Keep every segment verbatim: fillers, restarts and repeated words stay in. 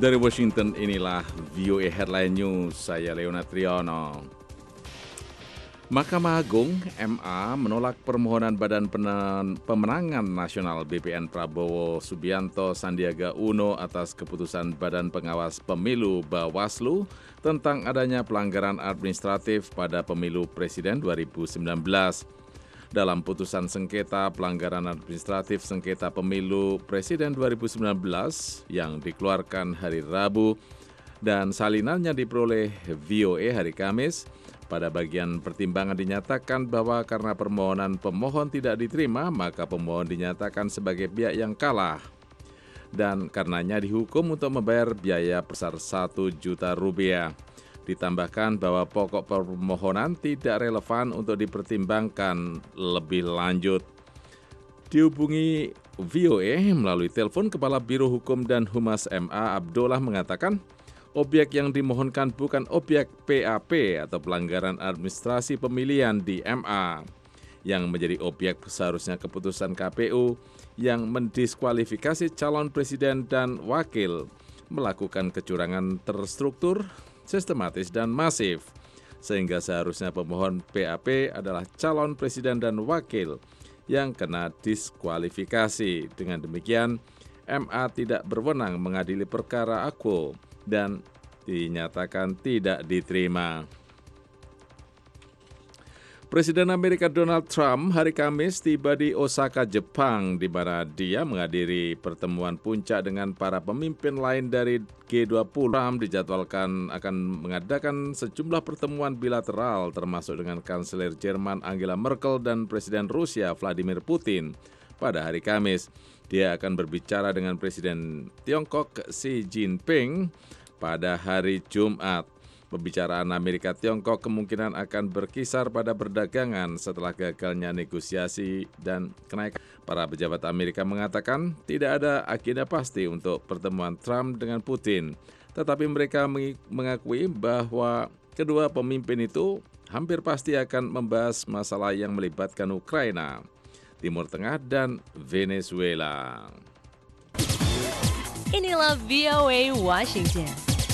Dari Washington, inilah V O A Headline News, saya Leona Triyono. Mahkamah Agung M A menolak permohonan Badan Pemenangan Nasional B P N Prabowo Subianto Sandiaga Uno atas keputusan Badan Pengawas Pemilu Bawaslu tentang adanya pelanggaran administratif pada pemilu Presiden dua ribu sembilan belas. Dalam putusan sengketa pelanggaran administratif sengketa pemilu Presiden dua ribu sembilan belas yang dikeluarkan hari Rabu dan salinannya diperoleh V O A hari Kamis, pada bagian pertimbangan dinyatakan bahwa karena permohonan pemohon tidak diterima, maka pemohon dinyatakan sebagai pihak yang kalah. Dan karenanya dihukum untuk membayar biaya sebesar satu juta rupiah. Ditambahkan bahwa pokok permohonan tidak relevan untuk dipertimbangkan lebih lanjut. Dihubungi V O A melalui telepon, Kepala Biro Hukum dan Humas M A Abdullah mengatakan, objek yang dimohonkan bukan objek P A P atau pelanggaran administrasi pemilihan di M A. Yang menjadi objek seharusnya keputusan K P U yang mendiskualifikasi calon presiden dan wakil melakukan kecurangan terstruktur, sistematis dan masif. Sehingga seharusnya pemohon P A P adalah calon presiden dan wakil yang kena diskualifikasi. Dengan demikian, M A tidak berwenang mengadili perkara Akwo dan dinyatakan tidak diterima. Presiden Amerika Donald Trump hari Kamis tiba di Osaka, Jepang, di mana dia menghadiri pertemuan puncak dengan para pemimpin lain dari G dua puluh. Trump dijadwalkan akan mengadakan sejumlah pertemuan bilateral termasuk dengan Kanselir Jerman Angela Merkel dan Presiden Rusia Vladimir Putin pada hari Kamis. Dia akan berbicara dengan Presiden Tiongkok Xi Jinping pada hari Jumat. Pembicaraan Amerika-Tiongkok kemungkinan akan berkisar pada perdagangan setelah gagalnya negosiasi dan kenaikan. Para pejabat Amerika mengatakan tidak ada agenda pasti untuk pertemuan Trump dengan Putin, tetapi mereka mengakui bahwa kedua pemimpin itu hampir pasti akan membahas masalah yang melibatkan Ukraina, Timur Tengah, dan Venezuela. Inilah V O A Washington.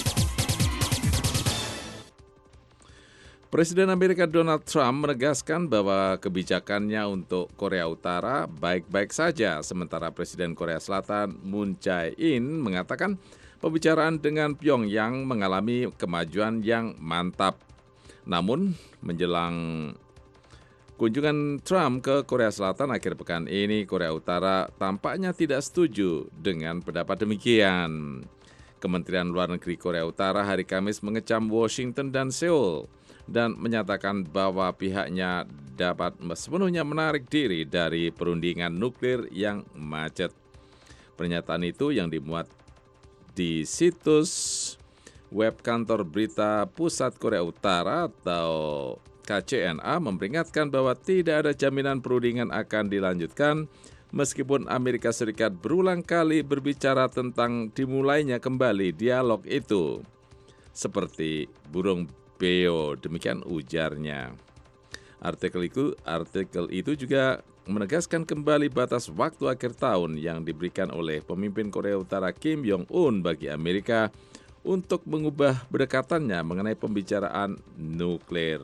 Presiden Amerika Donald Trump menegaskan bahwa kebijakannya untuk Korea Utara baik-baik saja, sementara Presiden Korea Selatan Moon Jae-in mengatakan pembicaraan dengan Pyongyang mengalami kemajuan yang mantap. Namun, menjelang kunjungan Trump ke Korea Selatan akhir pekan ini, Korea Utara tampaknya tidak setuju dengan pendapat demikian. Kementerian Luar Negeri Korea Utara hari Kamis mengecam Washington dan Seoul dan menyatakan bahwa pihaknya dapat sepenuhnya menarik diri dari perundingan nuklir yang macet. Pernyataan itu yang dimuat di situs web kantor berita Pusat Korea Utara atau K C N A memperingatkan bahwa tidak ada jaminan perundingan akan dilanjutkan meskipun Amerika Serikat berulang kali berbicara tentang dimulainya kembali dialog itu. Seperti burung beo, demikian ujarnya. Artikel itu, artikel itu juga menegaskan kembali batas waktu akhir tahun yang diberikan oleh pemimpin Korea Utara Kim Jong-un bagi Amerika untuk mengubah pendekatannya mengenai pembicaraan nuklir.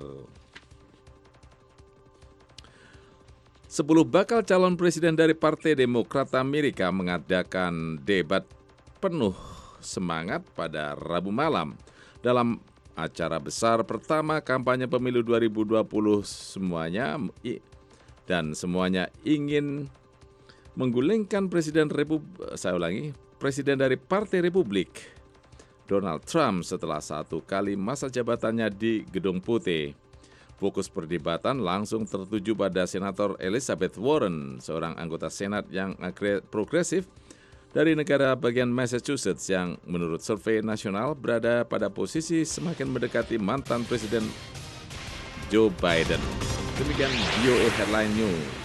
Sepuluh bakal calon presiden dari Partai Demokrat Amerika mengadakan debat penuh semangat pada Rabu malam dalam acara besar pertama kampanye pemilu dua ribu dua puluh semuanya dan semuanya ingin menggulingkan Presiden Republik, saya ulangi, Presiden dari Partai Republik Donald Trump setelah satu kali masa jabatannya di Gedung Putih. Fokus perdebatan langsung tertuju pada Senator Elizabeth Warren, seorang anggota Senat yang progresif dari negara bagian Massachusetts yang menurut survei nasional berada pada posisi semakin mendekati mantan Presiden Joe Biden. Demikian V O A Headline News.